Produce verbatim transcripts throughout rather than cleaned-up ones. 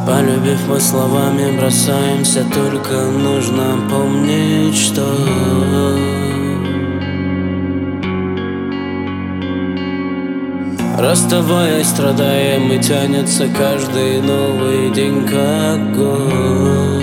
Полюбив, мы словами бросаемся, только нужно помнить, что расставаясь, страдаем, и тянется каждый новый день как год.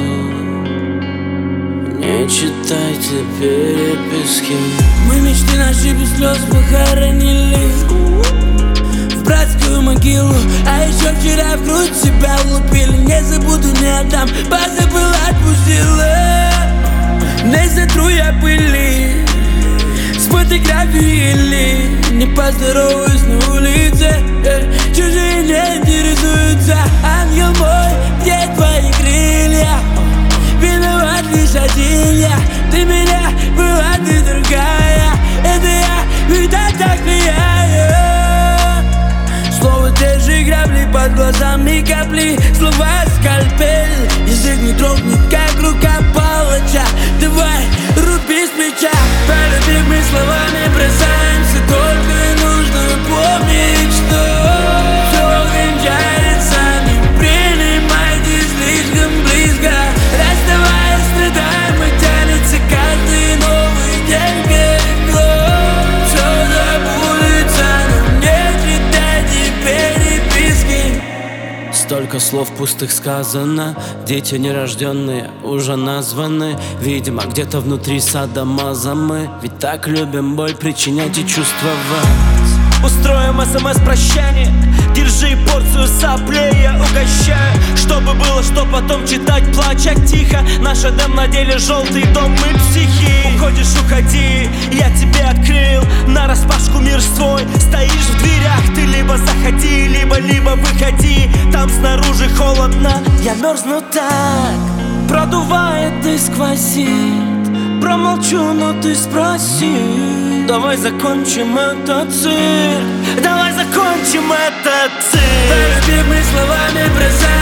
Не читайте переписки. Мы мечты наши без слез похоронили в братскую могилу. А еще вчера в грудь себя лупили. Не забуду, не отдам, позабыла, отпустила. Не сотру я пыли с фотографии или не поздороваюсь на улице. Чужие не интересуются. Ангел мой, где твои крылья? Виноват лишь один я. Ты меня была, ты другая. Это я, всегда так влияю. Слово те же грабли, под глазами капли. Слова скальпель, язык не дрогнет, как рука палача. Давай, руби с плеча. Полюбив, мы словами бросаемся, только и нужно помнить, что все кончается. Не принимайте слишком близко. Расставаясь, страдаем, и тянется каждый новый день как год. Все забудется, но не читайте переписки. Столько слов пустых сказано, дети нерожденные уже названы. Видимо, где-то внутри садомаза мы, ведь так любим боль причинять и чувствовать. Устроим смс-прощание, держи порцию соплей, я угощаю. Чтобы было, что потом читать, плача тихо. Наш Эдем на деле желтый дом, мы психи. Уходишь, уходи, я тебе открыл нараспашку мир свой. Стоишь в дверях, ты либо заходи, либо, либо выходи. Там снаружи холодно, я мерзну так, продувает и сквозит. Промолчу, но ты спроси. Давай закончим этот цирк. Давай закончим этот цирк. Полюбив, мы словами бросаем.